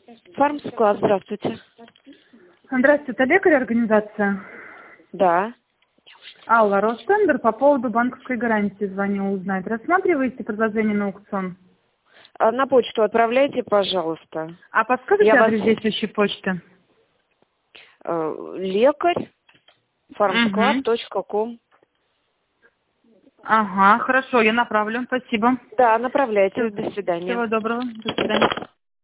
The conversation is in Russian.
Фармсклад, здравствуйте. Здравствуйте, это лекарь организация? Да. Алла, Ростендер, по поводу банковской гарантии звоню узнать. Рассматриваете предложение на аукцион? На почту отправляйте, пожалуйста. А подскажите адрес действующей почты? Лекарь, farmsklad.com. Ага, хорошо, я направлю. Спасибо. Да, направляйте. До свидания. Всего доброго. До свидания.